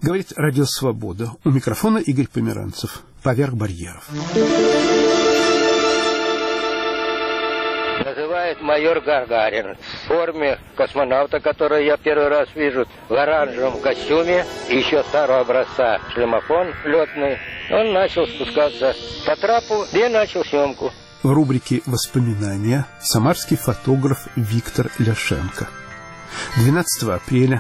Говорит Радио Свобода. У микрофона Игорь Померанцев. Поверх барьеров. Называет майор Гагарин в форме космонавта, который я первый раз вижу, в оранжевом костюме, еще старого образца шлемофон летный. Он начал спускаться по трапу и начал съемку. В рубрике «Воспоминания» самарский фотограф Виктор Ляшенко. 12 апреля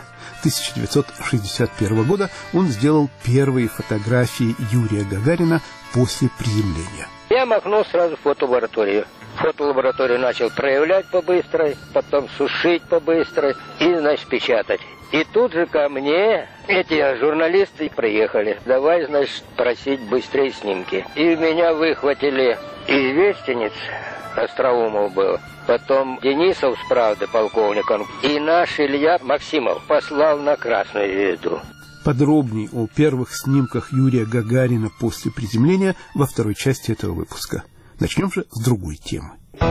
1961 года он сделал первые фотографии Юрия Гагарина после приземления. Я махнул сразу в фотолабораторию. Фотолабораторию начал проявлять по-быстрой, потом сушить по-быстрой и, значит, печатать. И тут же ко мне эти журналисты приехали. Давай, значит, просить быстрее снимки. И меня выхватили известенец, Остроумов был, потом Денисов с «Правды» полковником, и наш Илья Максимов послал на Красную Звезду. Подробней о первых снимках Юрия Гагарина после приземления во второй части этого выпуска. Начнем же с другой темы.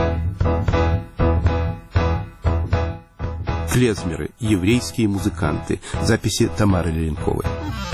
Клезмеры. Еврейские музыканты. Записи Тамары Леренковой.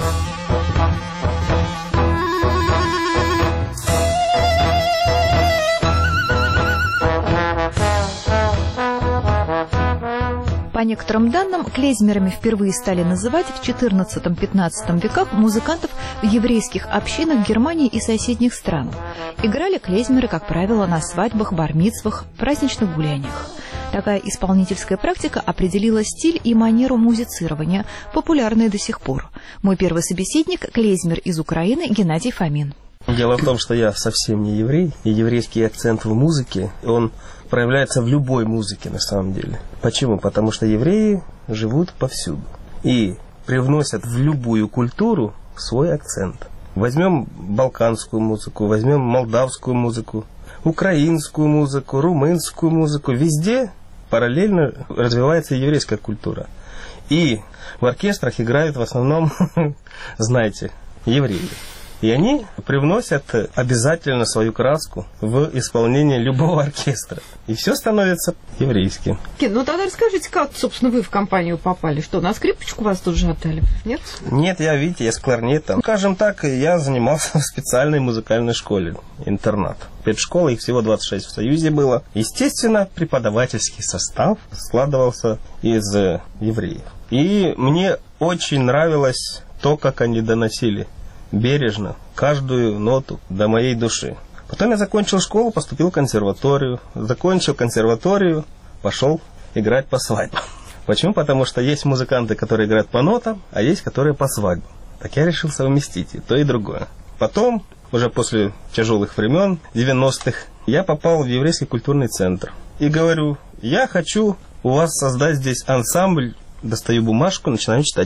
По некоторым данным, клезмерами впервые стали называть в XIV-XV веках музыкантов в еврейских общинах Германии и соседних стран. Играли клезмеры, как правило, на свадьбах, бар-мицвах, праздничных гуляниях. Такая исполнительская практика определила стиль и манеру музицирования, популярные до сих пор. Мой первый собеседник – клезмер из Украины Геннадий Фомин. Дело в том, что я совсем не еврей, и еврейский акцент в музыке, он проявляется в любой музыке на самом деле. Почему? Потому что евреи живут повсюду и привносят в любую культуру свой акцент. Возьмем балканскую музыку, возьмем молдавскую музыку, украинскую музыку, румынскую музыку. Везде параллельно развивается еврейская культура. И в оркестрах играют в основном, знаете, евреи. И они привносят обязательно свою краску в исполнение любого оркестра. И все становится еврейским. Ну тогда расскажите, как, собственно, вы в компанию попали? Что, на скрипочку вас тут же отдали? Нет? Нет, я с кларнетом. Скажем так, я занимался в специальной музыкальной школе, интернат. Педшкола, их всего 26 в Союзе было. Естественно, преподавательский состав складывался из евреев. И мне очень нравилось то, как они доносили бережно каждую ноту до моей души. Потом я закончил школу, поступил в консерваторию. Закончил консерваторию, пошел играть по свадьбам. Почему? Потому что есть музыканты, которые играют по нотам, а есть, которые по свадьбам. Так я решил совместить и то, и другое. Потом, уже после тяжелых времен, 90-х, я попал в еврейский культурный центр. И говорю, я хочу у вас создать здесь ансамбль. Достаю бумажку, начинаю читать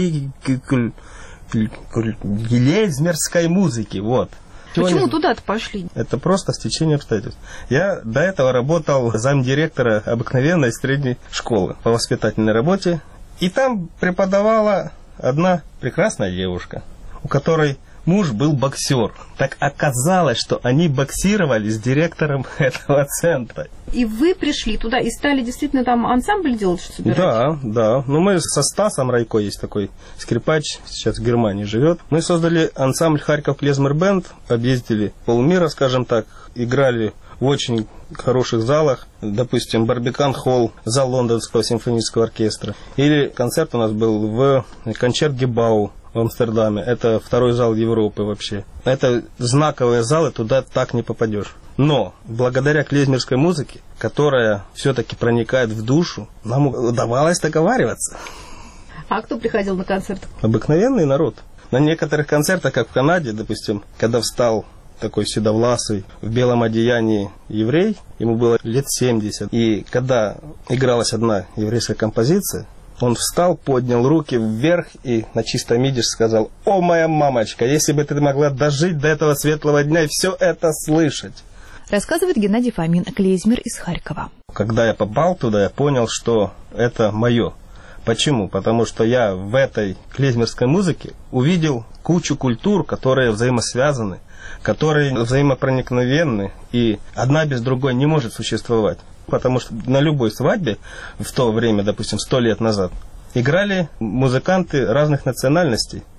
клезмерской музыки, вот. Почему туда-то пошли? Это просто стечение обстоятельств. Я до этого работал замдиректора обыкновенной средней школы по воспитательной работе, и там преподавала одна прекрасная девушка, у которой муж был боксер. Так оказалось, что они боксировали с директором этого центра. И вы пришли туда и стали действительно там ансамбль делать, что собирать? Да. Ну, мы со Стасом Райко, есть такой скрипач, сейчас в Германии живет. Мы создали ансамбль «Харьков Клезмер Бенд», объездили полмира, скажем так, играли в очень хороших залах. Допустим, Барбикан Холл, зал Лондонского симфонического оркестра. Или концерт у нас был в Концертгебау в Амстердаме. Это второй зал Европы вообще. Это знаковые залы, туда так не попадешь. Но благодаря клезмерской музыке, которая все-таки проникает в душу, нам удавалось договариваться. А кто приходил на концерт? Обыкновенный народ. На некоторых концертах, как в Канаде, допустим, когда встал такой седовласый в белом одеянии еврей, ему было лет 70. И когда игралась одна еврейская композиция, он встал, поднял руки вверх и на чистом идиш сказал: «О, моя мамочка, если бы ты могла дожить до этого светлого дня и все это слышать». Рассказывает Геннадий Фомин, клезмер из Харькова. Когда я попал туда, я понял, что это мое. Почему? Потому что я в этой клезмерской музыке увидел кучу культур, которые взаимосвязаны, которые взаимопроникновенны, и одна без другой не может существовать. Потому что на любой свадьбе в то время, допустим, 100 лет назад, играли музыканты разных национальностей.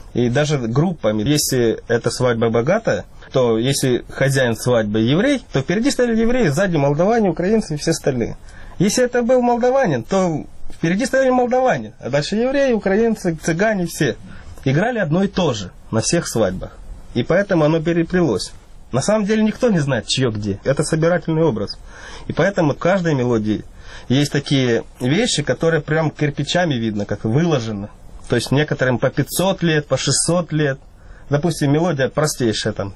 И даже группами, если эта свадьба богатая, то если хозяин свадьбы еврей, то впереди стояли евреи, сзади молдаване, украинцы и все остальные. Если это был молдаванин, то впереди стояли молдаване, а дальше евреи, украинцы, цыгане, все. Играли одно и то же на всех свадьбах. И поэтому оно переплелось. На самом деле никто не знает, чье где. Это собирательный образ. И поэтому в каждой мелодии есть такие вещи, которые прям кирпичами видно, как выложено. То есть некоторым по 500 лет, по 600 лет. Допустим, мелодия простейшая там.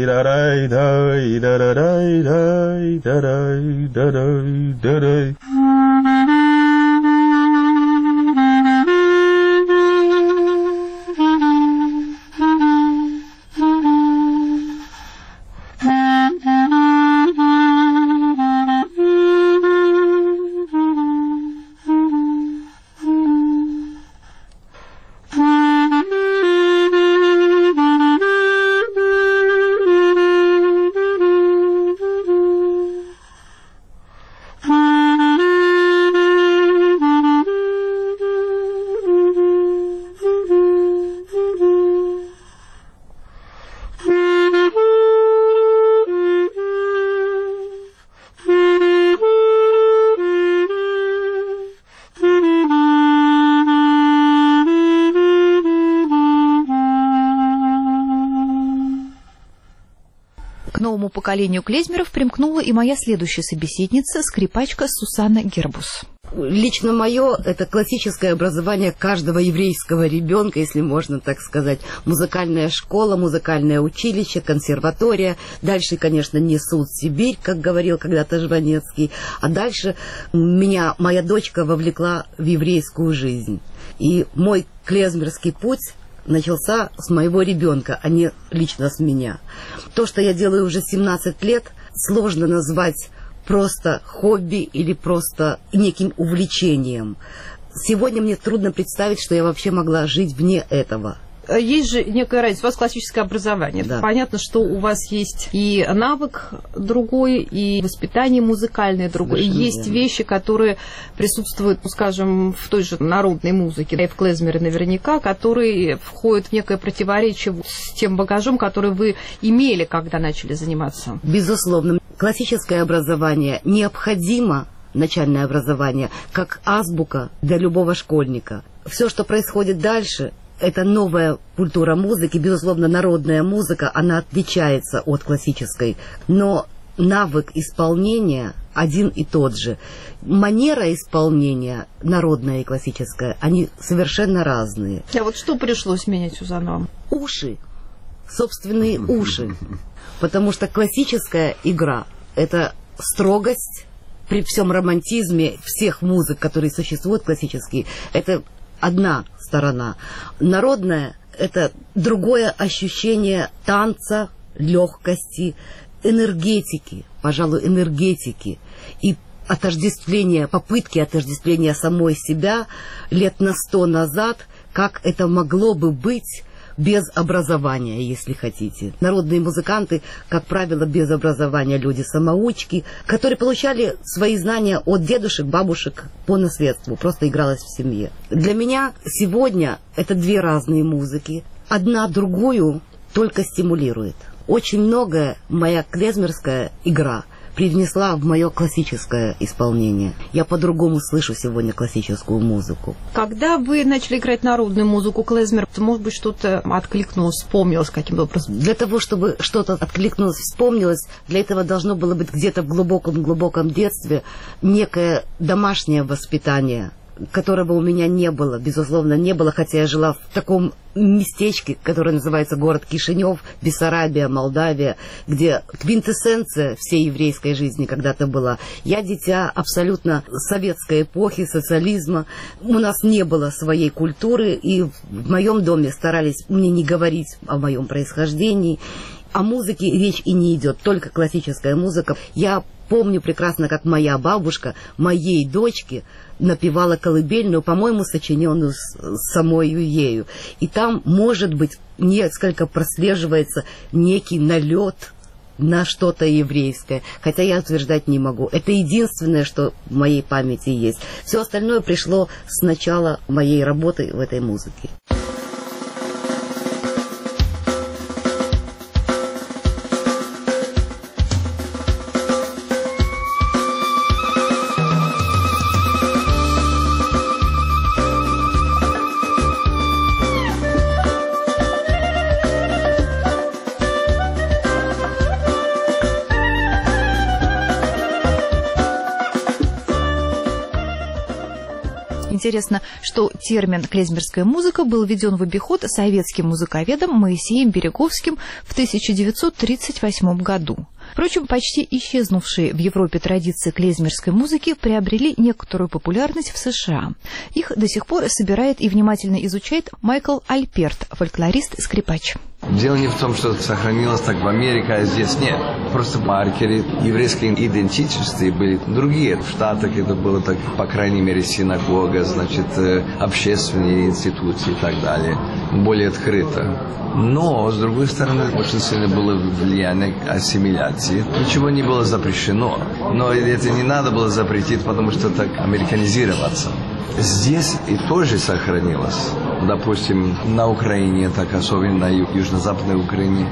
К новому поколению клезмеров примкнула и моя следующая собеседница, скрипачка Сусанна Гербус. Лично мое – это классическое образование каждого еврейского ребенка, если можно так сказать. Музыкальная школа, музыкальное училище, консерватория. Дальше, конечно, не суд Сибирь, как говорил когда-то Жванецкий. А дальше меня моя дочка вовлекла в еврейскую жизнь. И мой клезмерский путь начался с моего ребенка, а не лично с меня. То, что я делаю уже 17 лет, сложно назвать просто хобби или просто неким увлечением. Сегодня мне трудно представить, что я вообще могла жить вне этого. Есть же некая разница. У вас классическое образование. Да. Понятно, что у вас есть и навык другой, и воспитание музыкальное другое. И есть вещи, которые присутствуют, скажем, в той же народной музыке, и в клезмере наверняка, которые входят в некое противоречие с тем багажом, который вы имели, когда начали заниматься. Безусловно. Классическое образование необходимо, начальное образование, как азбука для любого школьника. Все, что происходит дальше, это новая культура музыки, безусловно, народная музыка, она отличается от классической, но навык исполнения один и тот же. Манера исполнения, народная и классическая, они совершенно разные. А вот что пришлось менять, Сюзанна? Уши, собственные уши, потому что классическая игра – это строгость, при всем романтизме всех музык, которые существуют классические, это одна сторона. Народная – это другое ощущение танца, легкости, энергетики, пожалуй, энергетики и отождествления, попытки отождествления самой себя лет на 100 назад, как это могло бы быть без образования, если хотите. Народные музыканты, как правило, без образования, люди-самоучки, которые получали свои знания от дедушек, бабушек по наследству, просто игралось в семье. Для меня сегодня это две разные музыки. Одна другую только стимулирует. Очень многое моя клезмерская игра привнесла в мое классическое исполнение. Я по-другому слышу сегодня классическую музыку. Когда вы начали играть народную музыку, клезмер, то, может быть, что-то откликнулось, вспомнилось каким-то образом? Для того, чтобы что-то откликнулось, вспомнилось, для этого должно было быть где-то в глубоком-глубоком детстве некое домашнее воспитание, которого у меня не было, безусловно, не было, хотя я жила в таком местечке, которое называется город Кишинев, Бессарабия, Молдавия, где квинтэссенция всей еврейской жизни когда-то была. Я дитя абсолютно советской эпохи, социализма. У нас не было своей культуры, и в моем доме старались мне не говорить о моем происхождении. О музыке речь и не идет, только классическая музыка. Я помню прекрасно, как моя бабушка моей дочке напевала колыбельную, по-моему, сочиненную самой ею. И там, может быть, несколько прослеживается некий налет на что-то еврейское. Хотя я утверждать не могу. Это единственное, что в моей памяти есть. Все остальное пришло с начала моей работы в этой музыке. Интересно, что термин «клезмерская музыка» был введен в обиход советским музыковедом Моисеем Береговским в 1938 году. Впрочем, почти исчезнувшие в Европе традиции клезмерской музыки приобрели некоторую популярность в США. Их до сих пор собирает и внимательно изучает Майкл Альперт, фольклорист и скрипач. Дело не в том, что сохранилось так в Америке, а здесь нет. Просто маркеры еврейской идентичности были другие. В Штатах это было так, по крайней мере, синагога, значит, общественные институции и так далее. Более открыто. Но, с другой стороны, очень сильно было влияние ассимиляции. Ничего не было запрещено. Но это не надо было запретить, потому что так американизироваться. Здесь и тоже сохранилось. Допустим, на Украине, так особенно на южно-западной Украине,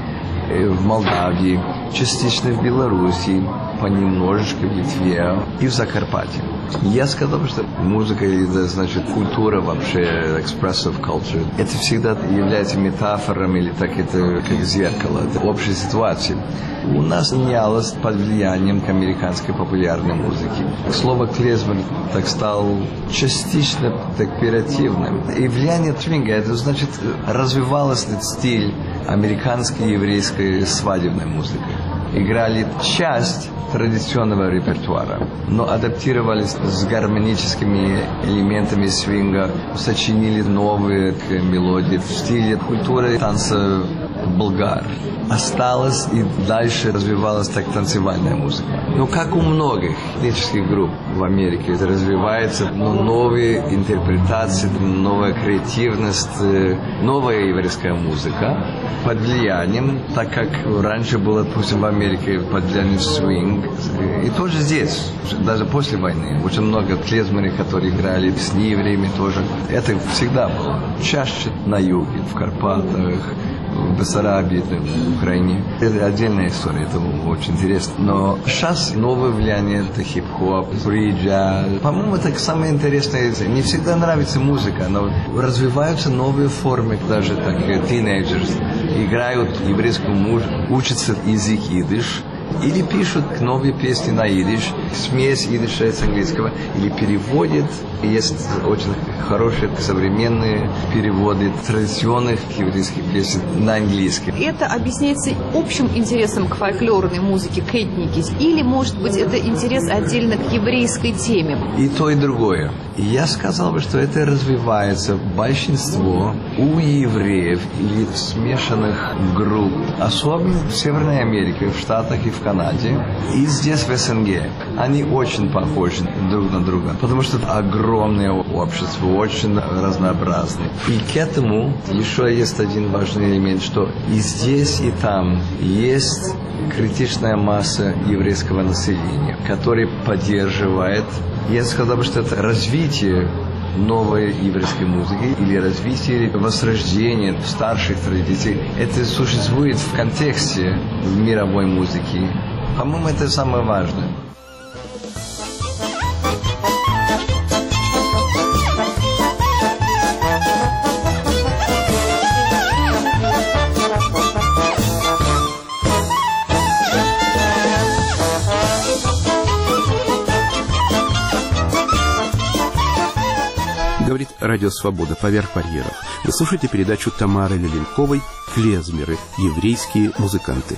в Молдавии, частично в Беларуси, понемножечку в Литве и в Закарпатье. Я сказал, что музыка, значит, культура вообще, expressive culture, это всегда является метафором или так это как зеркало, это общая ситуация. У нас менялось под влиянием американской популярной музыки. Слово клезмер так стал частично так оперативным. И влияние свинга, это значит, развивалась этот стиль американской еврейской свадебной музыки. Играли часть традиционного репертуара, но адаптировались с гармоническими элементами свинга, сочинили новые мелодии в стиле культуры танца болгар. Осталась и дальше развивалась так танцевальная музыка. Но как у многих этнических групп в Америке это развивается, но новые интерпретации, новая креативность, новая еврейская музыка под влиянием, так как раньше было, допустим, в Америке под влиянием свинг, и тоже здесь, даже после войны, очень много клезмеров, которые играли с неевреями тоже. Это всегда было. Чаще на юге, в Карпатах, в Бессарабии, в Украине. Это отдельная история, это очень интересно. Но сейчас новое влияние, это хип-хоп, фри-джаз. По-моему, это самое интересное. Не всегда нравится музыка, но развиваются новые формы, даже так, тинейджеры играют еврейскую музыку, учатся язык идиш, или пишут новые песни на идиш, смесь идиша с английского, или переводят. Есть очень хорошие современные переводы традиционных еврейских песен на английский. Это объясняется общим интересом к фольклорной музыке, к этнике, или, может быть, это интерес отдельно к еврейской теме? И то, и другое. Я сказал бы, что это развивается большинство у евреев или смешанных групп, особенно в Северной Америке, в Штатах и в Канаде, и здесь в СНГ. Они очень похожи друг на друга, потому что огромное общество, очень разнообразное. И к этому еще есть один важный элемент, что и здесь, и там есть критичная масса еврейского населения, который поддерживает. Я сказал бы, что это развитие новой еврейской музыки или развитие, возрождение старших традиций. Это существует в контексте мировой музыки. По-моему, это самое важное. Говорит Радио Свобода «Поверх барьеров». Вы слушаете передачу Тамары Леленковой «Клезмеры. Еврейские музыканты».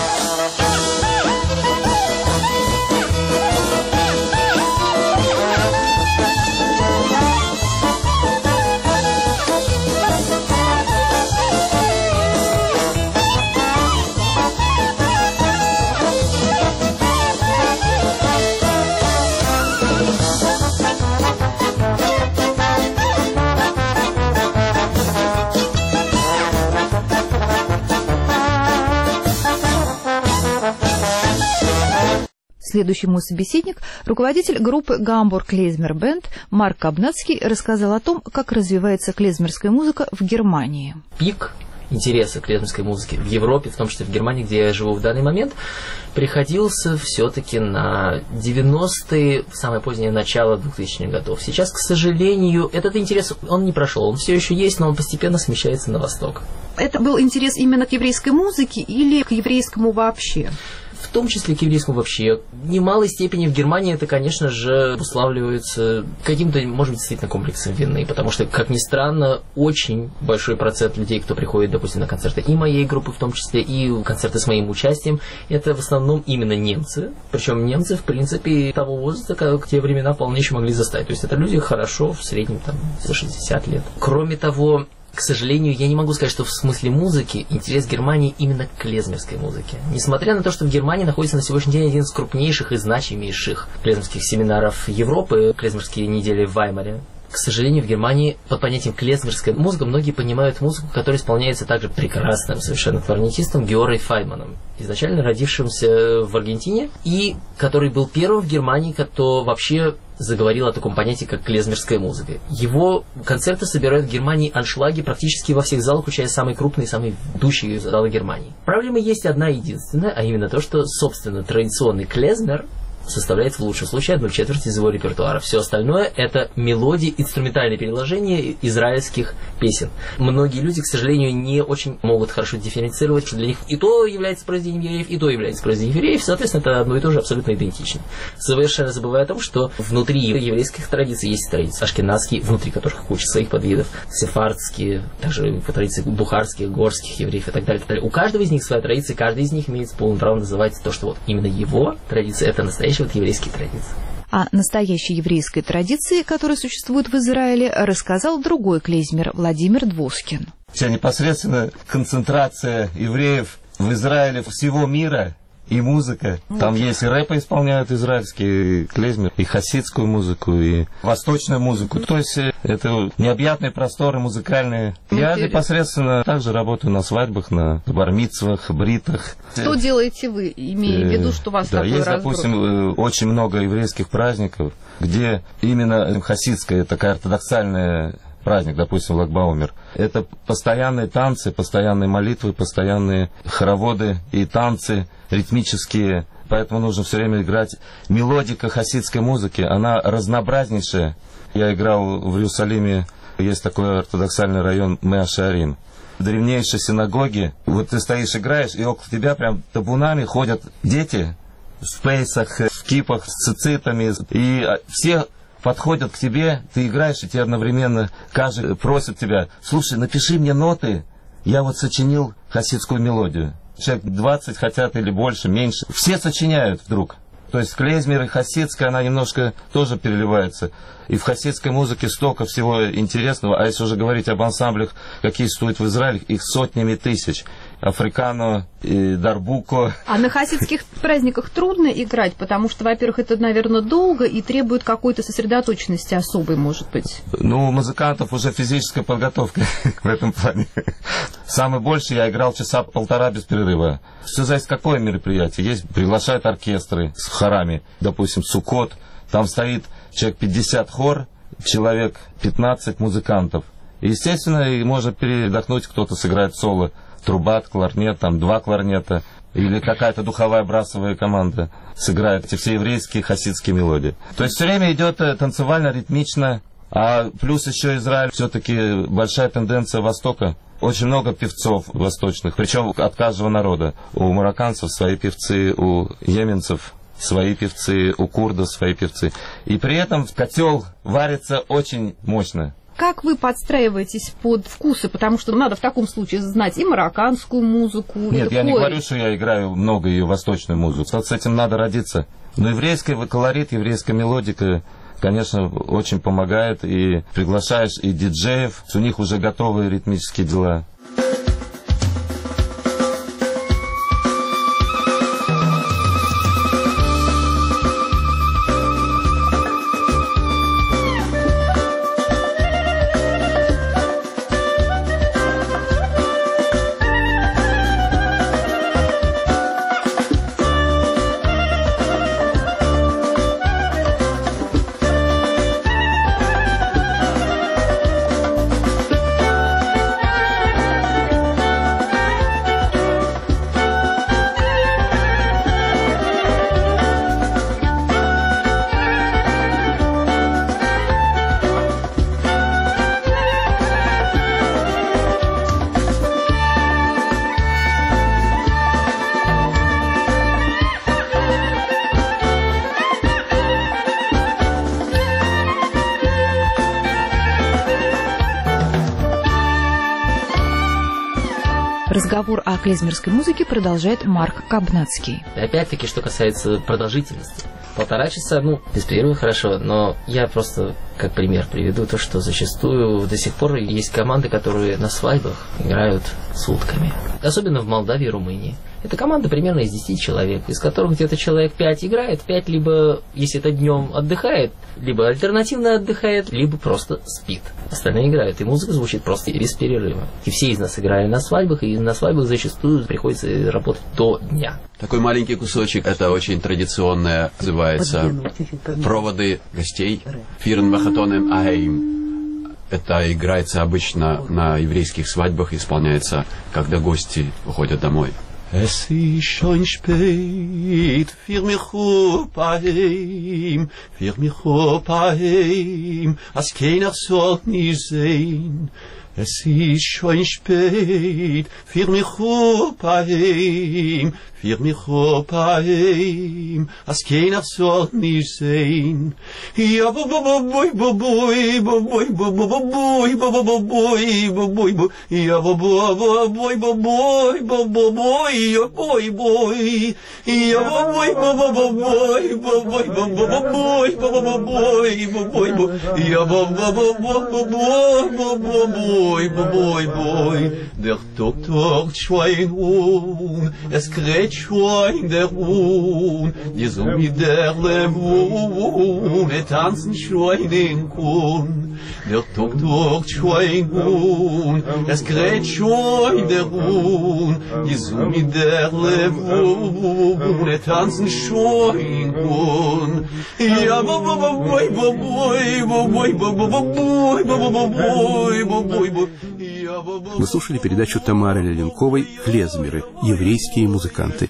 Следующий мой собеседник, руководитель группы Гамбург Клезмер Бенд Марк Кабнацкий, рассказал о том, как развивается клезмерская музыка в Германии. Пик интереса к клезмерской музыке в Европе, в том числе в Германии, где я живу в данный момент, приходился все-таки на 90-е, самое позднее начало 2000-х годов. Сейчас, к сожалению, этот интерес, он не прошел. Он все еще есть, но он постепенно смещается на восток. Это был интерес именно к еврейской музыке или к еврейскому вообще? в том числе к еврейскому вообще. В немалой степени в Германии это, конечно же, обуславливается каким-то, может быть, действительно комплексом вины, потому что, как ни странно, очень большой процент людей, кто приходит, допустим, на концерты и моей группы в том числе, и концерты с моим участием, это в основном именно немцы. Причем немцы, в принципе, того возраста, как в те времена вполне еще могли заставить. То есть это люди хорошо, в среднем там за 60 лет. Кроме того, к сожалению, я не могу сказать, что в смысле музыки интерес Германии именно к клезмерской музыке. Несмотря на то, что в Германии находится на сегодняшний день один из крупнейших и значимейших клезмерских семинаров Европы, клезмерские недели в Ваймаре, к сожалению, в Германии под понятием клезмерская музыка многие понимают музыку, которая исполняется также прекрасным совершенно кларнетистом Георгом Файнманом, изначально родившимся в Аргентине, и который был первым в Германии, кто вообще заговорил о таком понятии, как клезмерская музыка. Его концерты собирают в Германии аншлаги практически во всех залах, включая самые крупные и самые ведущие залы Германии. Проблема есть одна единственная, а именно то, что, собственно, традиционный клезмер составляет в лучшем случае 1/4 из его репертуара. Все остальное — это мелодии, инструментальные переложения израильских песен. Многие люди, к сожалению, не очень могут хорошо дифференцировать, что для них и то является произведением евреев, и то является произведением евреев. Соответственно, это одно и то же абсолютно идентично. Совершенно забывая о том, что внутри еврейских традиций есть традиции ашкеназские, внутри которых куча своих подвидов, сефардские, также традиции бухарских, горских евреев и так далее, и так далее. У каждого из них своя традиция, каждый из них имеет полное право называть то, что вот именно его традиция — это настоящая вот еврейские традиции. О настоящей еврейской традиции, которая существует в Израиле, рассказал другой клезмер Владимир Двускин. Вся непосредственно концентрация евреев в Израиле всего мира и музыка. Там есть и рэпы исполняют израильские, и клезмер, и хасидскую музыку, и восточную музыку. То есть это необъятные просторы музыкальные. Я непосредственно также работаю на свадьбах, на бар-мицвах, бритах. Что делаете вы, имея в виду, что у вас такой есть, разброс? Допустим, очень много еврейских праздников, где именно хасидская, такая ортодоксальная праздник, допустим, Лагбаумер. Это постоянные танцы, постоянные молитвы, постоянные хороводы и танцы ритмические. Поэтому нужно все время играть. Мелодика хасидской музыки, она разнообразнейшая. Я играл в Иерусалиме, есть такой ортодоксальный район Меа-Шаарим. В древнейшей синагоге, вот ты стоишь, играешь, и около тебя прям табунами ходят дети в пейсах, в кипах, с цицитами, и все подходят к тебе, ты играешь, и тебе одновременно каждый просит тебя: слушай, напиши мне ноты, я вот сочинил хасидскую мелодию. Человек 20 хотят или больше, меньше. Все сочиняют вдруг. То есть клезмер и хасидская, она немножко тоже переливается. И в хасидской музыке столько всего интересного. А если уже говорить об ансамблях, какие существуют в Израиле, их сотнями тысяч. Африкано, и Дарбуко. А на хасидских праздниках трудно играть, потому что, во-первых, это, наверное, долго и требует какой-то сосредоточенности особой, может быть. Ну, у музыкантов уже физическая подготовка в этом плане. Самый больший я играл часа полтора без перерыва. Все зависит, какое мероприятие. Есть, приглашают оркестры с хорами, допустим, Суккот. Там стоит человек 50 хор, человек 15 музыкантов. И, естественно, можно передохнуть, кто-то сыграет соло. Трубат, кларнет, там 2 кларнета, или какая-то духовая брасовая команда сыграет эти все еврейские хасидские мелодии. То есть все время идет танцевально, ритмично, а плюс еще Израиль, все-таки большая тенденция Востока. Очень много певцов восточных, причем от каждого народа. У марокканцев свои певцы, у йеменцев свои певцы, у курдов свои певцы. И при этом котел варится очень мощно. Как вы подстраиваетесь под вкусы? Потому что надо в таком случае знать и марокканскую музыку. Нет, я не говорю, что я играю много ее восточную музыку. Вот с этим надо родиться. Но еврейский колорит, еврейская мелодика, конечно, очень помогает. И приглашаешь и диджеев, у них уже готовые ритмические дела. Разговор о клезмерской музыке продолжает Марк Кабнацкий. Опять-таки, что касается продолжительности. 1,5 часа, без перерыва хорошо, но я просто как пример приведу то, что зачастую до сих пор есть команды, которые на свадьбах играют сутками. Особенно в Молдавии и Румынии. Это команда примерно из 10 человек, из которых где-то человек 5 играет, 5 либо, если это днем, отдыхает, либо альтернативно отдыхает, либо просто спит. Остальные играют, и музыка звучит просто без перерыва. И все из нас играли на свадьбах, и на свадьбах зачастую приходится работать до дня. Такой маленький кусочек, это очень традиционное, называется «Проводы гостей». «Фирн Махатонем Ахейм». Это играется обычно на еврейских свадьбах, исполняется, когда гости уходят домой. Es ist schon spät, für mich heim, als keiner soll mich sehen. Es ist schon spät, für mich heim, als keiner soll mich sehen. Ja, boy, boy, boy, boy, boy, boy, boy, boy, boy, ja, boy, boy, boy, boy, boy, boy, ja, boy, boy, ja, boy, boy, boy, boy, boy, boy, boy, ja, boy, boy, der Doktor Schweinhund, es kräht Schwein der Huhn, die so mit der Lehmhun, tanzen Schwein in Kuhn. Der Doktor Schweinhund, es kräht Schwein der Huhn, die so mit der Lehmhun, tanzen Schwein in Kuhn. Ja, boy, boy, boy, boy, boy, boy. Вы слушали передачу Тамары Леленковой «Клезмеры. Еврейские музыканты».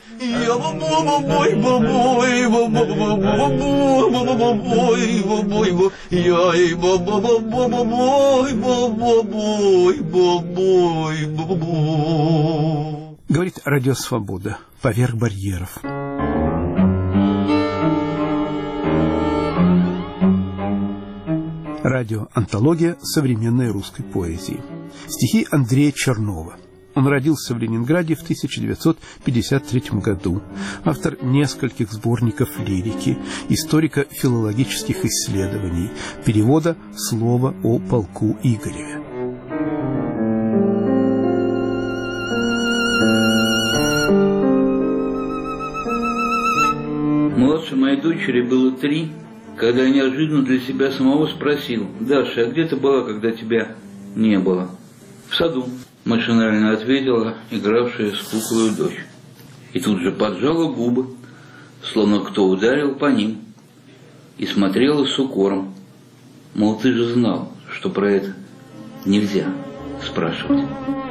Говорит Радио Свобода. Поверх барьеров. Радиоантология современной русской поэзии. Стихи Андрея Чернова. Он родился в Ленинграде в 1953 году. Автор нескольких сборников лирики, историко-филологических исследований, перевода «Слова о полку Игореве». Младшей моей дочери было 3, когда я неожиданно для себя самого спросил: «Даша, а где ты была, когда тебя не было?» «В саду», — машинально ответила игравшая с куклой дочь. И тут же поджала губы, словно кто ударил по ним, и смотрела с укором. Мол, ты же знал, что про это нельзя спрашивать.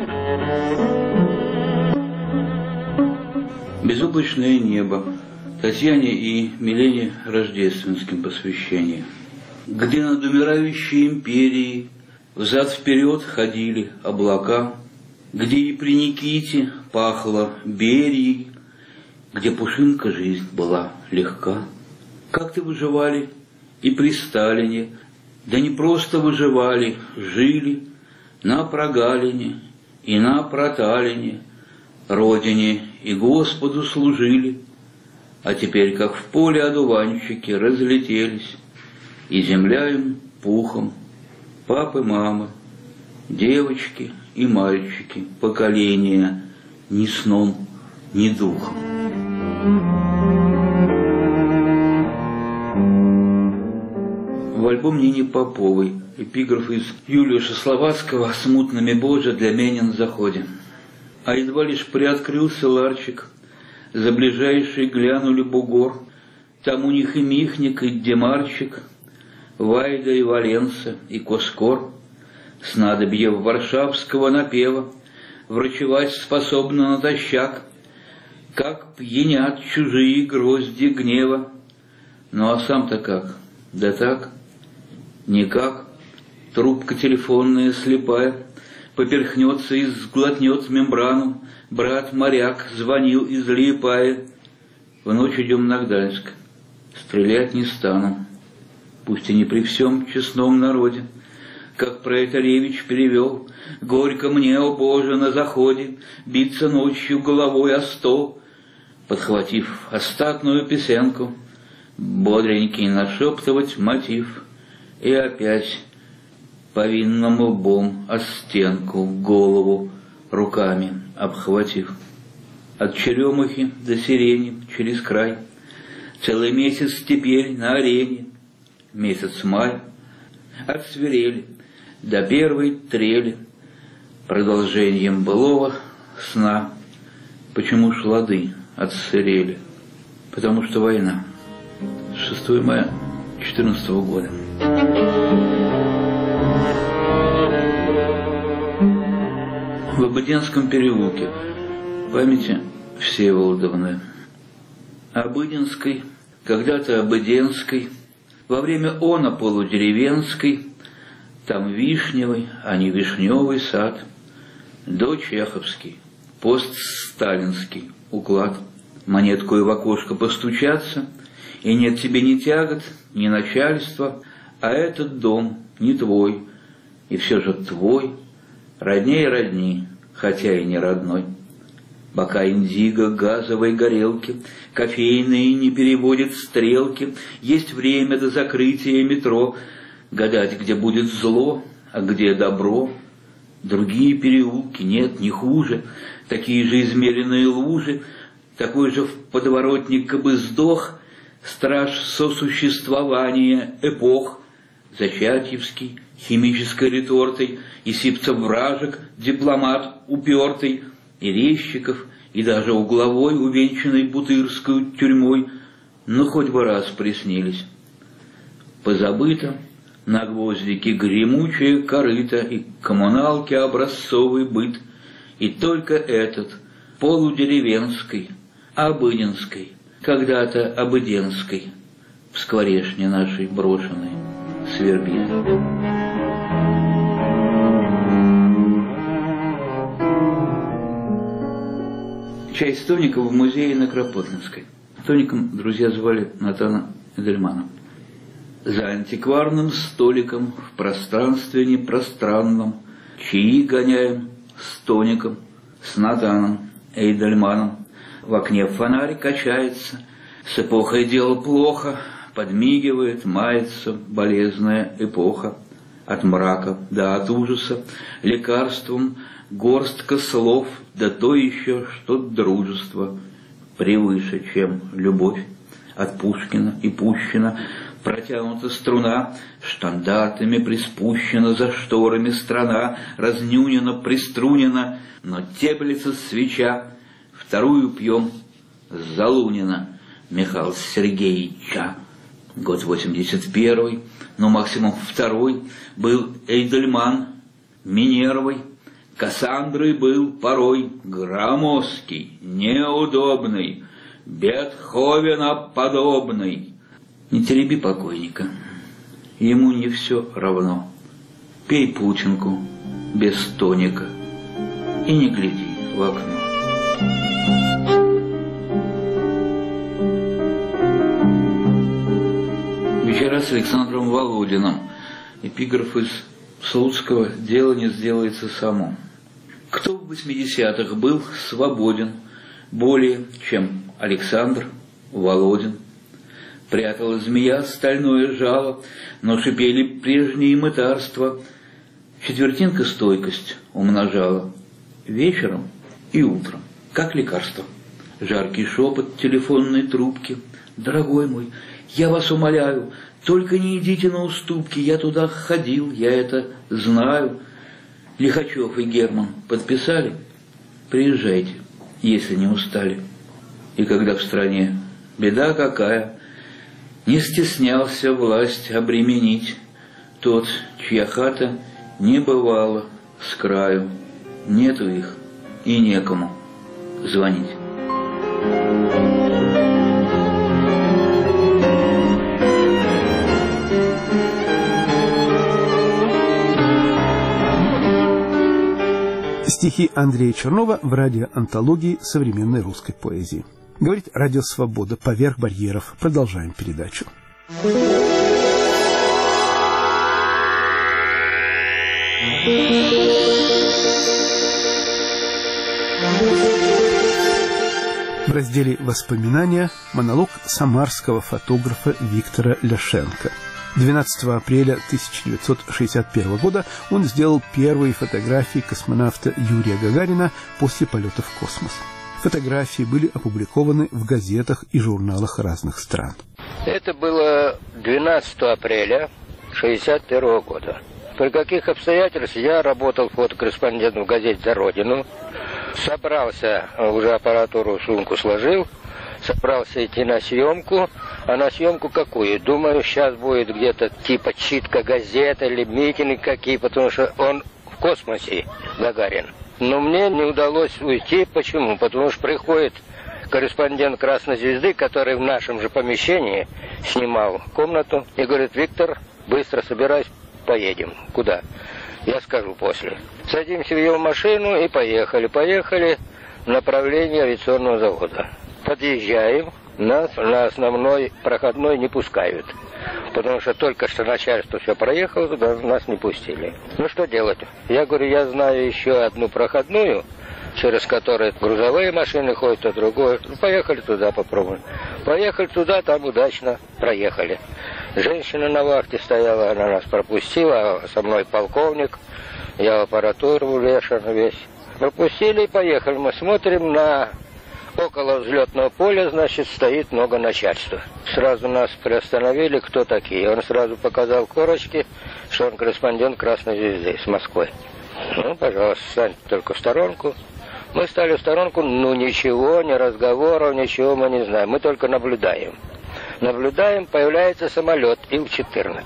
Безоблачное небо. Татьяне и Милене Рождественским посвящение. Где над умирающей империей взад-вперед ходили облака, где и при Никите пахло Берией, где пушинка жизнь была легка. Как-то выживали и при Сталине, да не просто выживали, жили на прогалине и на проталине, Родине и Господу служили. А теперь, как в поле одуванчики, разлетелись, и земля им пухом, папы, мамы, девочки и мальчики, поколения, ни сном, ни духом. В альбом Нине Поповой эпиграф из Юлиуша Словацкого «С мутными Божа для меня на заходе». А едва лишь приоткрылся ларчик, за ближайший глянули бугор, там у них и Михник, и Демарчик, Вайда и Валенса, и Коскор, снадобье варшавского напева, врачевать способно натощак, как пьянят чужие грозди гнева. Ну а сам-то как? Да так, никак, трубка телефонная слепая, поперхнется и сглотнет мембрану. Брат-моряк звонил из Лиепая. В ночь идем на Гданьск. Стрелять не стану, пусть и не при всем честном народе. как Проэтаревич перевел: «Горько мне, о Боже, на заходе биться ночью головой о стол», подхватив остатную песенку, бодренький нашептывать мотив и опять повинным лбом о стенку голову руками обхватив. От черемухи до сирени через край целый месяц теперь на арене, месяц май, от свирели до первой трели, продолжением былого сна. Почему ж лады отсырели? Потому что война. 6 мая 2014 года. В Обыденском переулке памяти Всеволодовны. Обыденской, когда-то Обыденской, во время она полудеревенской, там вишневый, а не вишневый сад, до Чеховский, постсталинский уклад, монеткою в окошко постучаться, и нет тебе ни тягот, ни начальства, а этот дом не твой, и все же твой, родней родни, хотя и не родной. Бока индиго, газовой горелки, кофейные не переводят стрелки, есть время до закрытия метро, гадать, где будет зло, а где добро. Другие переулки нет, не хуже, такие же измеренные лужи, такой же в подворотник кабы сдох, страж сосуществования эпох, Зачатьевский, химической ретортой, и Сипцев-Вражек, дипломат упертый, и Резчиков, и даже угловой, увенчанный Бутырскую тюрьмой, ну хоть бы раз приснились. Позабыто на гвоздике гремучее корыто и коммуналки образцовый быт, и только этот полудеревенской, обыденской, когда-то обыденской, в скворечне нашей брошенной свербит. Чай с тоником в музее на Кропоткинской. Тоником друзья звали Натана Эдельмана. За антикварным столиком в пространстве непространном чаи гоняем с тоником, с Натаном Эйдельманом. В окне фонарь качается, с эпохой дело плохо, подмигивает, мается болезная эпоха. От мрака да от ужаса лекарством горстка слов, да то еще, что дружество превыше, чем любовь. От Пушкина и Пущина протянута струна, штандартами приспущена за шторами страна, разнюнена, приструнена, но теплится свеча. Вторую пьем с Залунина Михаила Сергеевича. Год 81, но максимум 2, был Эйдельман Минервой. Кассандрой был порой громоздкий, неудобный, Бетховена подобный. Не тереби покойника, ему не все равно. Пей пученку без тоника и не гляди в окно. Вечера с Александром Володиным. Эпиграф из Слуцкого «Дело не сделается само». Кто в 80-х был свободен более, чем Александр Володин? Прятала змея стальное жало, но шипели прежние мытарства. Четвертинка стойкость умножала вечером и утром, как лекарство. Жаркий шепот телефонной трубки: «Дорогой мой, я вас умоляю, только не идите на уступки, я туда ходил, я это знаю». Лихачев и Герман подписали: «Приезжайте, если не устали». И когда в стране беда какая, не стеснялся власть обременить тот, чья хата не бывала с краю, нету их и некому звонить. Стихи Андрея Чернова в радиоантологии современной русской поэзии. Говорит Радио Свобода, поверх барьеров. Продолжаем передачу. В разделе «Воспоминания» монолог самарского фотографа Виктора Ляшенко. 12 апреля 1961 года он сделал первые фотографии космонавта Юрия Гагарина после полета в космос. Фотографии были опубликованы в газетах и журналах разных стран. Это было 12 апреля 1961 года. При каких обстоятельствах я работал фотокорреспондентом в газете «За Родину». Собрался, уже аппаратуру в сумку сложил, собрался идти на съемку. А на съемку какую? Думаю, сейчас будет где-то типа читка газета или митинги какие, потому что он в космосе, Гагарин. Но мне не удалось уйти. Почему? Потому что приходит корреспондент «Красной звезды», который в нашем же помещении снимал комнату, и говорит: «Виктор, быстро собирайся, поедем». Куда? Я скажу после. Садимся в его машину и поехали. Поехали в направлении авиационного завода. Подъезжаем, нас на основной проходной не пускают. Потому что только что начальство все проехало, туда нас не пустили. Ну что делать? Я говорю, я знаю еще одну проходную, через которую грузовые машины ходят, а другое. Ну, поехали туда, попробуем. Поехали туда, там удачно проехали. Женщина на вахте стояла, она нас пропустила, а со мной полковник, я в аппаратуру увешан весь. Пропустили и поехали. Мы смотрим, на около взлетного поля, значит, стоит много начальства. Сразу нас приостановили, кто такие. Он сразу показал корочки, что он корреспондент «Красной звезды» с Москвы. Ну, пожалуйста, встаньте только в сторонку. Мы стали в сторонку, ну ничего, ни разговоров, ничего мы не знаем. Мы только наблюдаем. Наблюдаем, появляется самолет Ил-14.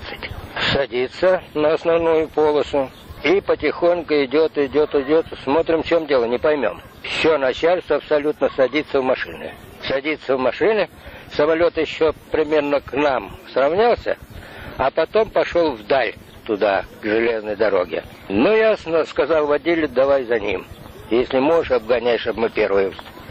Садится на основную полосу и потихоньку идет. Смотрим, в чем дело, не поймем. Все начальство абсолютно садится в машины. Садится в машины, самолет еще примерно к нам сравнялся, а потом пошел вдаль туда, к железной дороге. Ну, я сказал водителю, давай за ним. Если можешь, обгоняй, чтобы мы первые.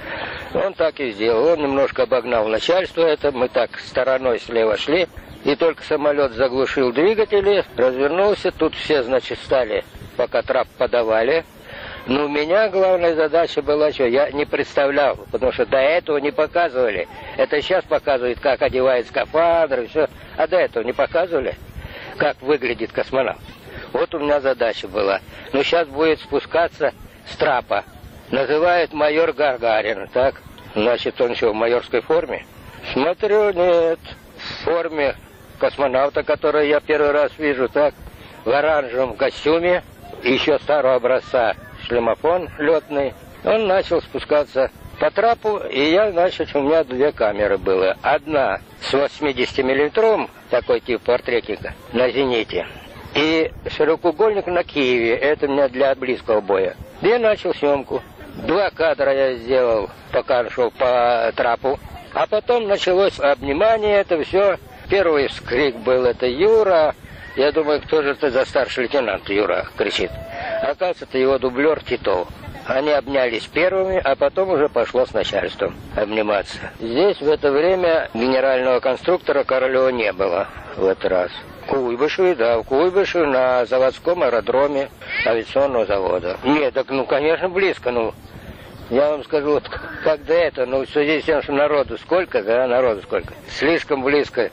Он так и сделал. Он немножко обогнал начальство это. Мы так стороной слева шли. И только самолет заглушил двигатели, развернулся. Тут все, значит, стали, пока трап подавали. Но у меня главная задача была, что я не представлял, потому что до этого не показывали. Это сейчас показывают, как одевает скафандр и все. А до этого не показывали, как выглядит космонавт. Вот у меня задача была. Но сейчас будет спускаться с трапа. Называют майор Гагарин, так? Значит, он что, в майорской форме? Смотрю, нет. В форме космонавта, который я первый раз вижу, так? В оранжевом костюме, еще старого образца шлемофон летный. Он начал спускаться по трапу, и я, значит, у меня две камеры было. Одна с 80-миллиметровым, такой тип портретника, на «Зените». И широкоугольник на Киеве, это у меня для близкого боя. Я начал съемку. 2 кадра я сделал, пока шел по трапу. А потом началось обнимание, это все. Первый вскрик был, это Юра. Я думаю, кто же это за старший лейтенант Юра кричит. Оказывается, это его дублер Титов. Они обнялись первыми, а потом уже пошло с начальством обниматься. Здесь в это время генерального конструктора Королева не было в этот раз. Куйбышеве, да, в Куйбышеве на заводском аэродроме авиационного завода. Нет, так, ну, конечно, близко, ну. Я вам скажу, вот когда это, ну, в связи с тем, что народу сколько, да, народу сколько. Слишком близко.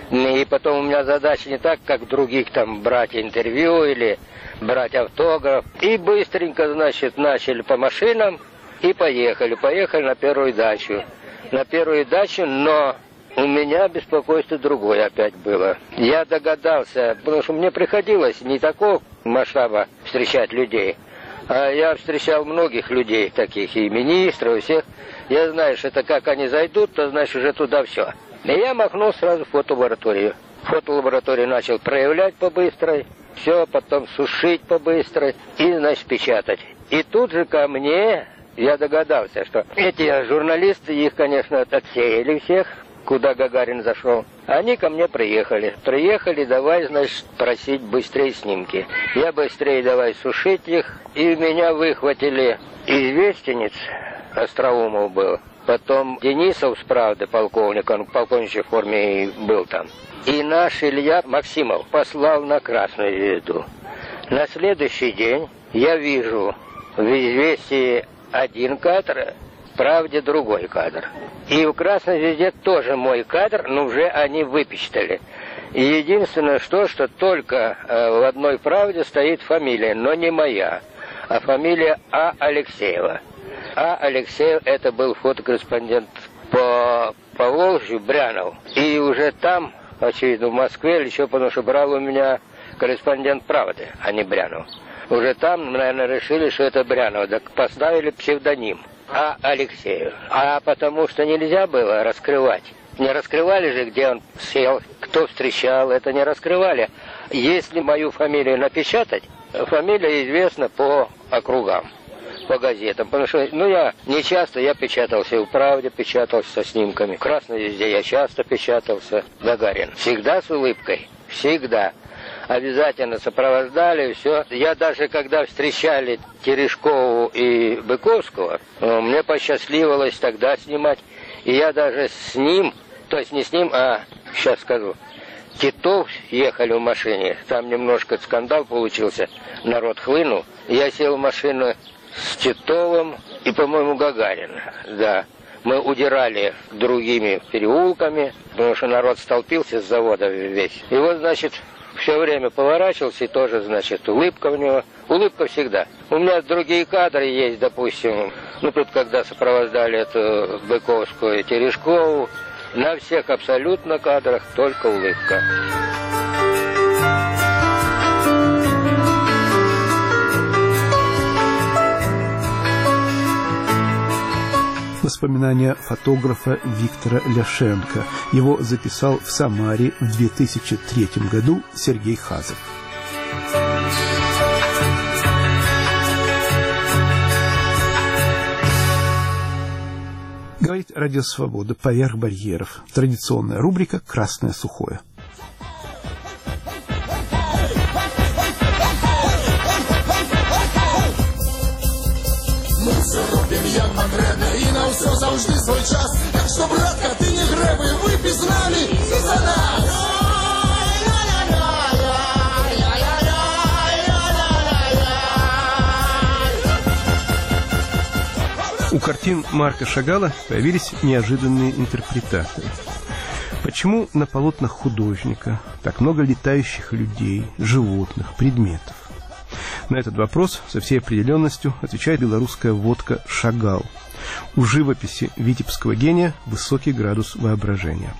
И потом у меня задача не так, как других, там, брать интервью или брать автограф. И быстренько, значит, начали по машинам и поехали. Поехали на первую дачу. На первую дачу, но у меня беспокойство другое опять было. Я догадался, потому что мне приходилось не такого масштаба встречать людей, а я встречал многих людей таких, и министров, и всех. Я знаю, что это как они зайдут, то значит уже туда все. И я махнул сразу в фотолабораторию. Фотолабораторию начал проявлять по-быстрой, все потом сушить по-быстрой и, значит, печатать. И тут же ко мне я догадался, что эти журналисты, их, конечно, отсеяли всех, куда Гагарин зашел. Они ко мне приехали. Приехали, давай, значит, просить быстрее снимки. Я быстрее давай сушить их. И меня выхватили известенец, Остроумов был. Потом Денисов с «Правды», полковник, он в полковничьей форме и был там. И наш Илья Максимов послал на Красную звезду. На следующий день я вижу в «Известии» один кадр, в «Правде» другой кадр. И в «Красной звезде» тоже мой кадр, но уже они выпечатали. И единственное, что только в одной «Правде» стоит фамилия, но не моя, а фамилия А. Алексеева. А. Алексеев — это был фотокорреспондент по Поволжью, Брянов. И уже там, очевидно, в Москве, или еще потому что брал у меня корреспондент «Правды», а не Брянов. Уже там, наверное, решили, что это Брянов, так поставили псевдоним А. Алексеев. А потому что нельзя было раскрывать. Не раскрывали же, где он сел, кто встречал, это не раскрывали. Если мою фамилию напечатать, фамилия известна по округам, по газетам. Потому что, я не часто, я печатался и в «Правде», печатался со снимками. В «Красной звезде» я часто печатался. Гагарин. Всегда с улыбкой. Всегда. Обязательно сопровождали, все. Я даже, когда встречали Терешкову и Быковского, мне посчастливилось тогда снимать. И я даже с ним, то есть не с ним, а, сейчас скажу, Титов ехали в машине. Там немножко скандал получился, народ хлынул. Я сел в машину с Титовым и, по-моему, Гагарин, да. Мы удирали другими переулками, потому что народ столпился с завода весь. И вот, значит, все время поворачивался, и тоже, значит, улыбка у него. Улыбка всегда. У меня другие кадры есть, допустим. Тут, когда сопровождали эту Быковскую и Терешкову, на всех абсолютно кадрах только улыбка. Воспоминания фотографа Виктора Ляшенко. Его записал в Самаре в 2003 году Сергей Хазов. Говорит Радио Свобода «Поверх барьеров». Традиционная рубрика «Красное сухое». Ми все робимо, як нам треба, і на все завжди свій час. Так що, братка, ти не греби, випій з нами і за нас. У картин Марка Шагала появились неожиданные интерпретации. Почему на полотнах художника так много летающих людей, животных, предметов? На этот вопрос со всей определенностью отвечает белорусская водка «Шагал». У живописи витебского гения высокий градус воображения.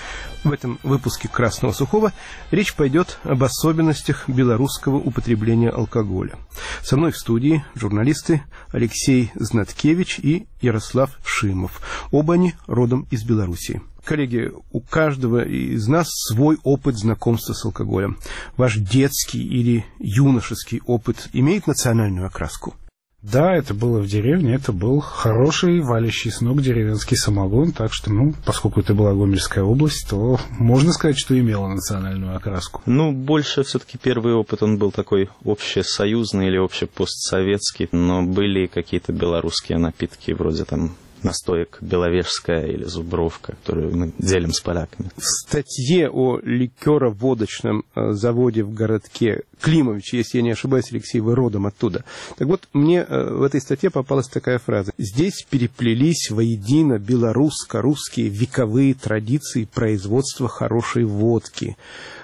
В этом выпуске «Красного сухого» речь пойдет об особенностях белорусского употребления алкоголя. Со мной в студии журналисты Алексей Знаткевич и Ярослав Шимов. Оба они родом из Белоруссии. Коллеги, у каждого из нас свой опыт знакомства с алкоголем. Ваш детский или юношеский опыт имеет национальную окраску? Да, это было в деревне, это был хороший, валящий с ног деревенский самогон, так что, поскольку это была Гомельская область, то можно сказать, что имело национальную окраску. Больше все-таки первый опыт, он был такой общесоюзный или общепостсоветский, но были какие-то белорусские напитки, вроде настоек Беловежская или Зубровка, которую мы делим с поляками. В статье о ликероводочном заводе в городке Климович, если я не ошибаюсь, Алексей, вы родом оттуда. Так вот, мне в этой статье попалась такая фраза. Здесь переплелись воедино белорусско-русские вековые традиции производства хорошей водки.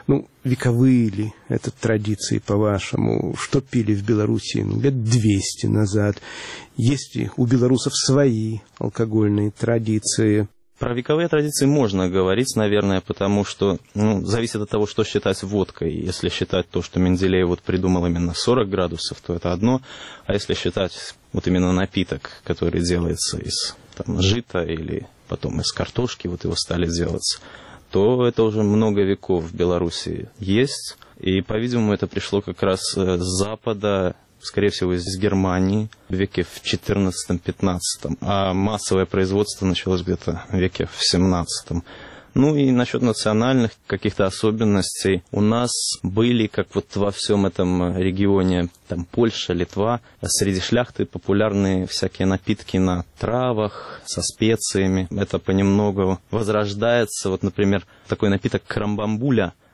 Вековые ли это традиции, по-вашему? Что пили в Белоруссии лет 200 назад? Есть ли у белорусов свои алкогольные традиции? Про вековые традиции можно говорить, наверное, потому что зависит от того, что считать водкой. Если считать то, что Менделеев придумал именно 40 градусов, то это одно. А если считать именно напиток, который делается из жита или потом из картошки, его стали делать, то это уже много веков в Беларуси есть. И, по-видимому, это пришло как раз с Запада, скорее всего, из Германии в веке в XIV-XV, а массовое производство началось где-то в веке в XVII. И насчет национальных каких-то особенностей. У нас были, как во всем этом регионе, Польша, Литва, среди шляхты популярны всякие напитки на травах, со специями. Это понемногу возрождается. Например, такой напиток крамбамбуля.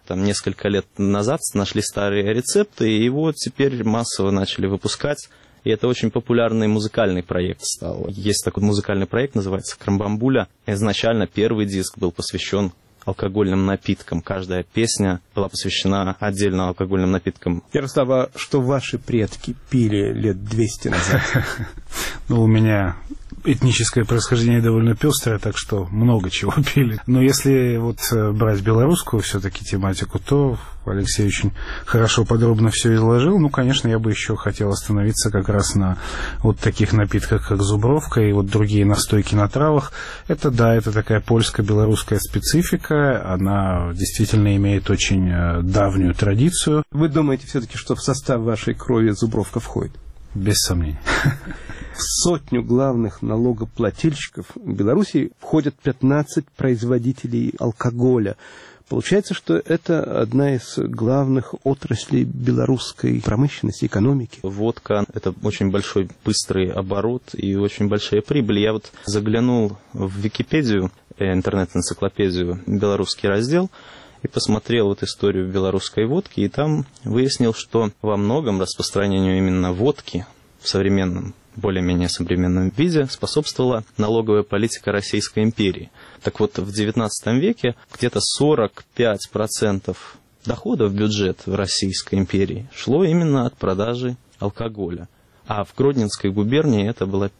там несколько лет назад нашли старые рецепты, и его теперь массово начали выпускать. И это очень популярный музыкальный проект стал. Есть такой музыкальный проект, называется «Крамбамбуля». Изначально первый диск был посвящен алкогольным напиткам. Каждая песня была посвящена отдельно алкогольным напиткам. Ярослав, а что ваши предки пили лет 200 назад? Ну, у меня этническое происхождение довольно пестрое, так что много чего пили. Но если вот брать белорусскую все-таки тематику, то Алексей очень хорошо, подробно все изложил. Ну, конечно, я бы еще хотел остановиться как раз на вот таких напитках, как зубровка и вот другие настойки на травах. Это, да, это такая польско-белорусская специфика. Она действительно имеет очень давнюю традицию. Вы думаете все-таки, что в состав вашей крови зубровка входит? Без сомнений. В 100 главных налогоплательщиков Беларуси входят 15 производителей алкоголя. Получается, что это одна из главных отраслей белорусской промышленности, экономики. Водка – это очень большой, быстрый оборот и очень большая прибыль. Я вот заглянул в Википедию, интернет-энциклопедию, белорусский раздел, и посмотрел вот историю белорусской водки, и там выяснил, что во многом распространению именно водки в современном, более-менее современном виде способствовала налоговая политика Российской империи. Так вот, в XIX веке где-то 45% доходов в бюджет Российской империи шло именно от продажи алкоголя. А в Гродненской губернии это было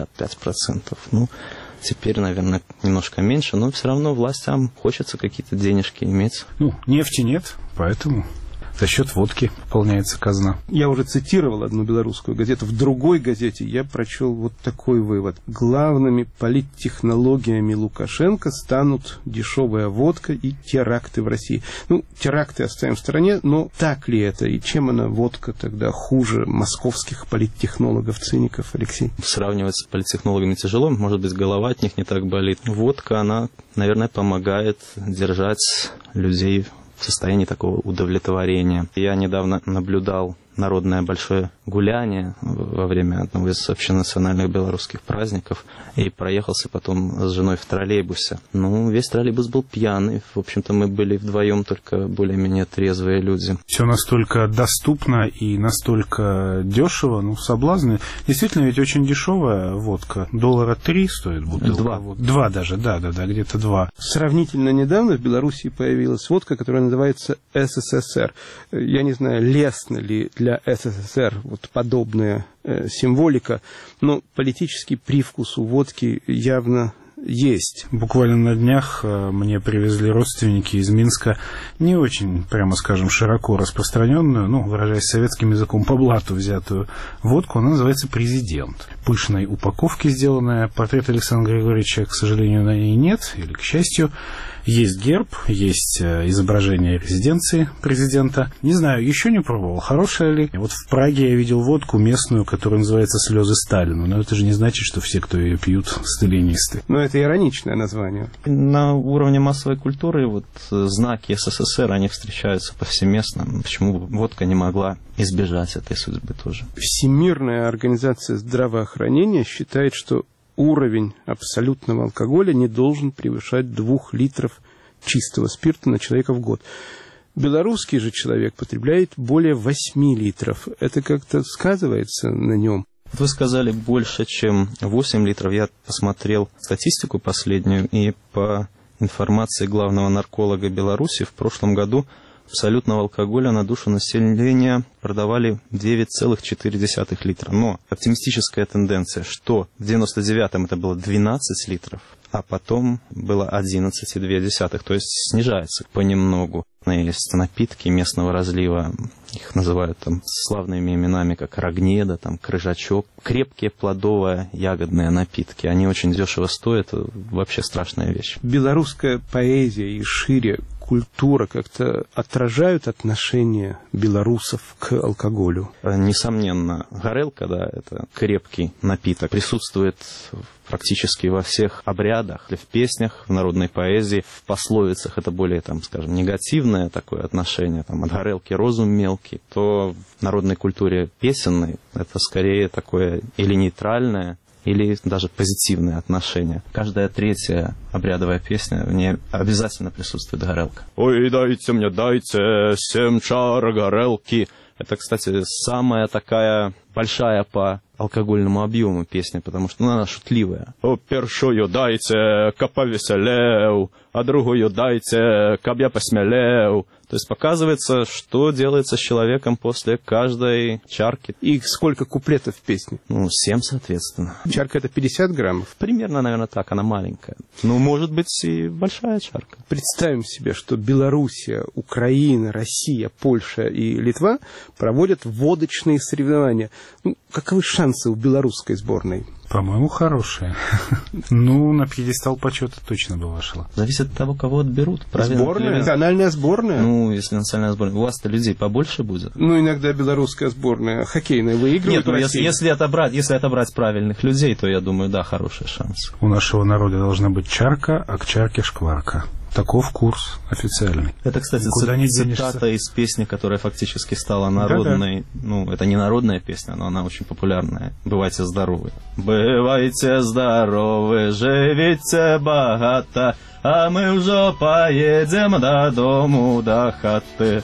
55%. Ну, теперь, наверное, немножко меньше, но все равно властям хочется какие-то денежки иметь. Ну, нефти нет, поэтому за счет водки пополняется казна. Я уже цитировал одну белорусскую газету. В другой газете я прочел вот такой вывод. Главными политтехнологиями Лукашенко станут дешевая водка и теракты в России. Ну, теракты оставим в стороне, но так ли это? И чем она, водка, тогда хуже московских политтехнологов, циников, Алексей? Сравнивать с политтехнологами тяжело. Может быть, голова от них не так болит. Водка, она, наверное, помогает держать людей в состоянии такого удовлетворения. Я недавно наблюдал народное большое гуляние во время одного из общенациональных белорусских праздников и проехался потом с женой в троллейбусе. Ну, весь троллейбус был пьяный. В общем-то, мы были вдвоем только более-менее трезвые люди. Все настолько доступно и настолько дешево, ну, соблазны. Действительно, ведь очень дешевая водка. $3 стоит бутылка. 2 даже, да, где-то 2. Сравнительно недавно в Беларуси появилась водка, которая называется СССР. Я не знаю, лестно ли для СССР вот подобная символика, но политический привкус у водки явно есть. Буквально на днях мне привезли родственники из Минска не очень, прямо скажем, широко распространенную, ну, выражаясь советским языком, по блату взятую водку. Она называется «Президент». Пышной упаковки сделанная. Портрет Александра Григорьевича, к сожалению, на ней нет, или к счастью. Есть герб, есть изображение резиденции президента. Не знаю, еще не пробовал, хорошая ли. Вот в Праге я видел водку местную, которая называется «Слезы Сталина». Но это же не значит, что все, кто ее пьют, сталинисты. Но это ироничное название. На уровне массовой культуры вот знаки СССР, они встречаются повсеместно. Почему водка не могла избежать этой судьбы тоже? Всемирная организация здравоохранения считает, что уровень абсолютного алкоголя не должен превышать 2 литров чистого спирта на человека в год. Белорусский же человек потребляет более 8 литров. Это как-то сказывается на нем? Вы сказали больше, чем 8 литров. Я посмотрел статистику последнюю, и по информации главного нарколога Беларуси в прошлом году абсолютного алкоголя на душу населения продавали 9,4 литра. Но оптимистическая тенденция, что в 99-м это было 12 литров, а потом было 11,2, то есть снижается понемногу. Есть напитки местного разлива, их называют там славными именами, как Рогнеда, там Крыжачок. Крепкие плодово-ягодные напитки, они очень дешево стоят, вообще страшная вещь. Белорусская поэзия и шире культура как-то отражают отношение белорусов к алкоголю? Несомненно, горелка, да, это крепкий напиток, присутствует практически во всех обрядах, в песнях, в народной поэзии, в пословицах это более, там, скажем, негативное такое отношение, там, от горелки розум мелкий, то в народной культуре песенной это скорее такое или нейтральное, или даже позитивные отношения. Каждая третья обрядовая песня, в ней обязательно присутствует горелка. «Ой, дайте 7 чар горелки». Это, кстати, самая такая большая по алкогольному объему песня, потому что она шутливая. «О, першую дайте, ка повеселеу, а другую дайте, каб я посмелеу». То есть показывается, что делается с человеком после каждой чарки. И сколько куплетов в песне? 7, соответственно. Чарка — это 50 граммов? Примерно, наверное, так, она маленькая. Может быть, и большая чарка. Представим себе, что Белоруссия, Украина, Россия, Польша и Литва проводят водочные соревнования. Каковы шансы у белорусской сборной? По-моему, хорошие. На пьедестал почета точно бы вошла. Зависит от того, кого отберут. Сборная? Национальная сборная? Если национальная сборная. У вас-то людей побольше будет. Иногда белорусская сборная хоккейная выигрывает. Нет, если отобрать правильных людей, то, я думаю, да, хороший шанс. У нашего народа должна быть чарка, а к чарке шкварка. Таков курс официальный. Это, кстати, цитата из песни, которая фактически стала народной. Да-да. Это не народная песня, но она очень популярная. «Бывайте здоровы». «Бывайте здоровы, живите богато, а мы уже поедем до дому, до хаты».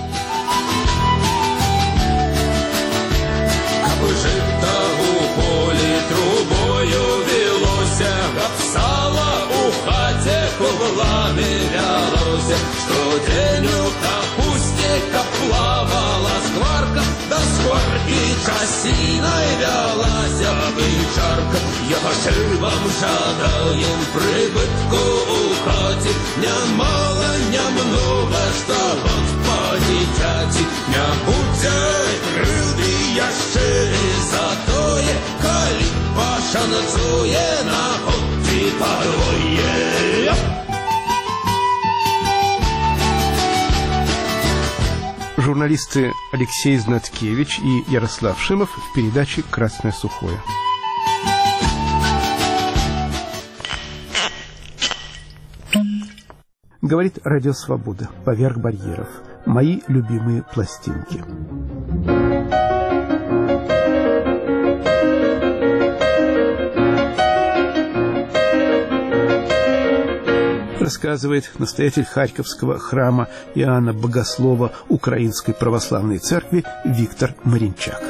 Кабы жито у полі трубою вілося, каб сало у хаті кублами вялося, щодень у капусті каб плавала скварка, до скварки часінай вялася би чарка. Я вам жадаем прибытку у хаті, нямало, нямного, што год по дитяті, не будзе крылды яшчэ затое, калі пашанцуе на хоці падвое. Журналисты Алексей Знаткевич и Ярослав Шимов в передаче «Красное сухое». Говорит Радио Свобода. Поверх барьеров. Мои любимые пластинки. Рассказывает настоятель Харьковского храма Иоанна Богослова Украинской Православной Церкви Виктор Маринчак.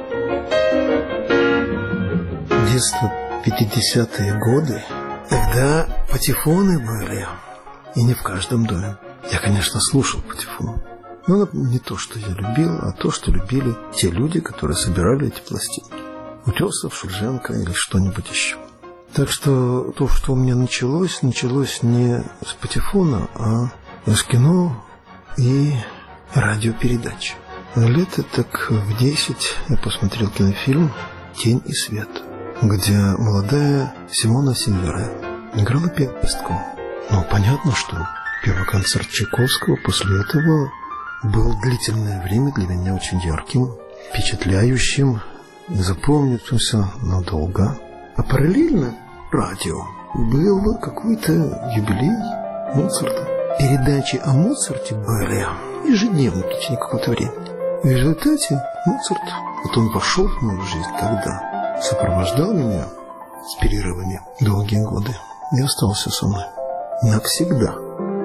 Детство, 50-е годы, тогда патефоны были, и не в каждом доме. Я, конечно, слушал патефон, но это не то, что я любил, а то, что любили те люди, которые собирали эти пластинки. Утесов, Шульженко или что-нибудь еще. Так что то, что у меня началось не с патефона, а с кино и радиопередач. Лет так в 10 я посмотрел кинофильм «Тень и свет», где молодая Симона Сильвере играла пианистку. Понятно, что первый концерт Чайковского после этого был длительное время для меня очень ярким, впечатляющим, запомнившимся надолго. А параллельно радио был какой-то юбилей Моцарта. Передачи о Моцарте были ежедневно в течение какого-то времени. В результате Моцарт, он вошел в мою жизнь тогда, сопровождал меня с перерывами долгие годы и остался со мной навсегда.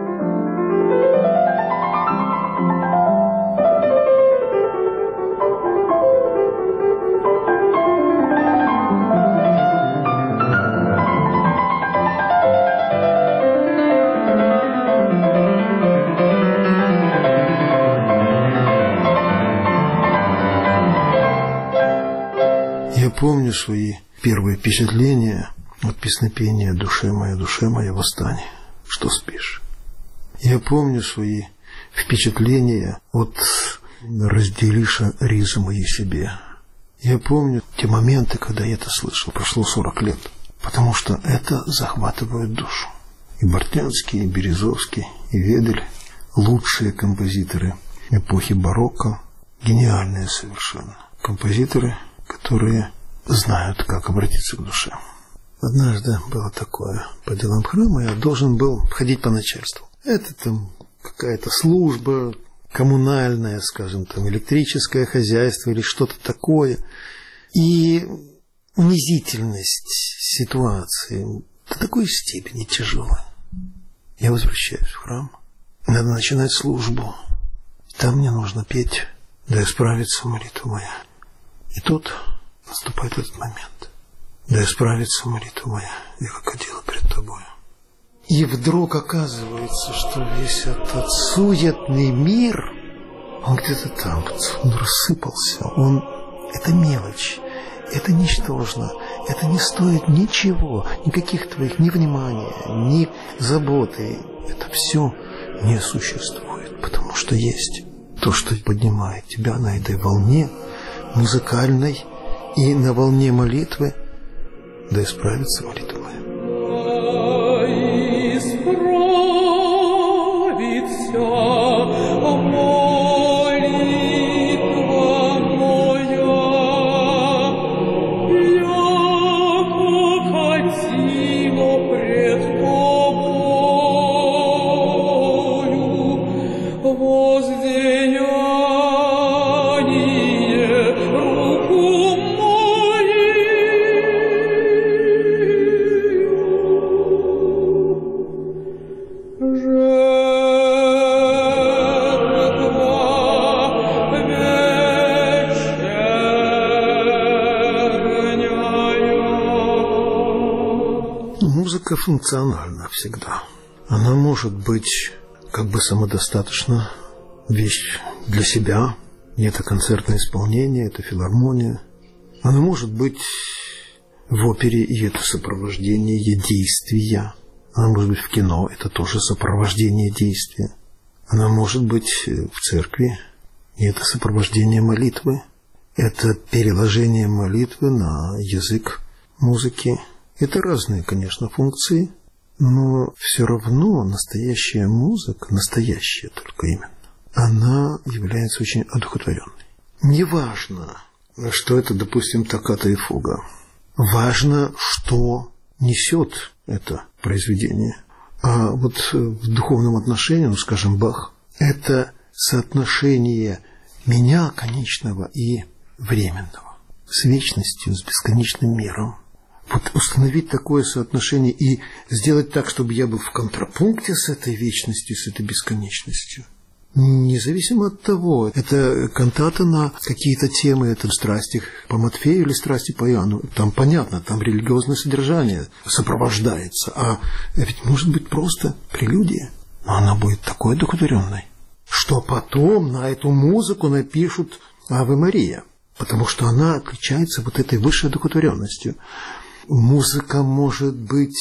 Я помню свои первые впечатления от песнопения душе моя, восстань, что спишь». Я помню свои впечатления от «разделиша ризу мои себе». Я помню те моменты, когда я это слышал, прошло 40 лет, потому что это захватывает душу. И Бортнянский, и Березовский, и Ведель – лучшие композиторы эпохи барокко, гениальные совершенно композиторы, которые знают, как обратиться к душе. Однажды было такое, по делам храма я должен был ходить по начальству. Это там какая-то служба коммунальная, скажем, там электрическое хозяйство или что-то такое. И унизительность ситуации до такой степени тяжелая. Я возвращаюсь в храм. Надо начинать службу. Там мне нужно петь, да исправится молитва моя. И тут наступает этот момент. Да исправится молитва моя, я как ходила пред тобою. И вдруг оказывается, что весь этот суетный мир, он где-то там, он рассыпался. Это мелочь, это ничтожно, это не стоит ничего, никаких твоих ни внимания, ни заботы. Это все не существует, потому что есть то, что поднимает тебя на этой волне музыкальной и на волне молитвы. Да исправится молитва моя. Музыка функциональна всегда. Она может быть как бы самодостаточна, вещь для себя. И это концертное исполнение, это филармония. Она может быть в опере, и это сопровождение действия. Она может быть в кино, это тоже сопровождение действия. Она может быть в церкви, и это сопровождение молитвы. Это переложение молитвы на язык музыки. Это разные, конечно, функции, но все равно настоящая музыка, настоящая только именно, она является очень одухотворенной. Не важно, что это, допустим, токката и фуга. Важно, что несет это произведение. А вот в духовном отношении, скажем, Бах, это соотношение меня, конечного, и временного, с вечностью, с бесконечным миром. Вот установить такое соотношение и сделать так, чтобы я был в контрапункте с этой вечностью, с этой бесконечностью. Независимо от того, это кантата на какие-то темы, это страсти по Матфею или страсти по Иоанну. Там понятно, там религиозное содержание сопровождается. А ведь может быть просто прелюдия. Но она будет такой одухотворенной, что потом на эту музыку напишут «Аве Мария», потому что она отличается вот этой высшей одухотворенностью. Музыка может быть,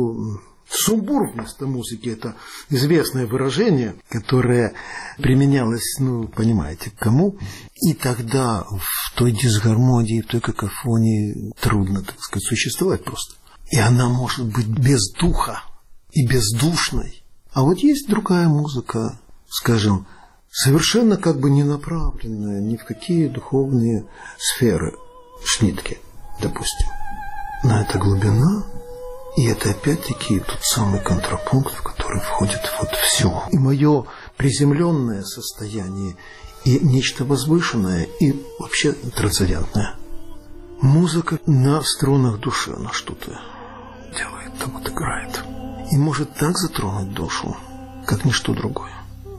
сумбур вместо музыки. Это известное выражение, которое применялось, понимаете, к кому. И тогда в той дисгармонии, в той какофонии трудно, так сказать, существовать просто. И она может быть без духа и бездушной. А вот есть другая музыка, скажем, совершенно как бы не направленная ни в какие духовные сферы. Шнитке, допустим. Но это глубина, и это опять-таки тот самый контрапункт, в который входит вот все. И мое приземленное состояние, и нечто возвышенное, и вообще трансцендентное. Музыка на струнах души, она что-то делает, там вот играет. И может так затронуть душу, как ничто другое.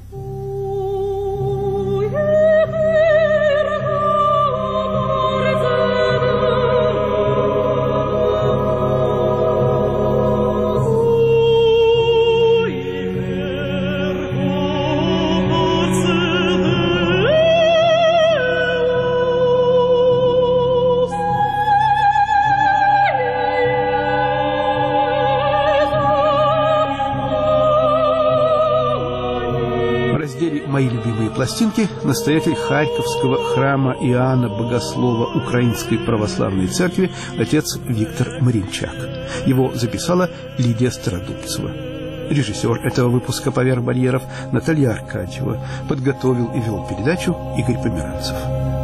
«Мои любимые пластинки» настоятель Харьковского храма Иоанна Богослова Украинской Православной Церкви отец Виктор Маринчак. Его записала Лидия Стародубцева. Режиссер этого выпуска «Поверх барьеров» Наталья Аркадьева. Подготовил и вел передачу Игорь Померанцев.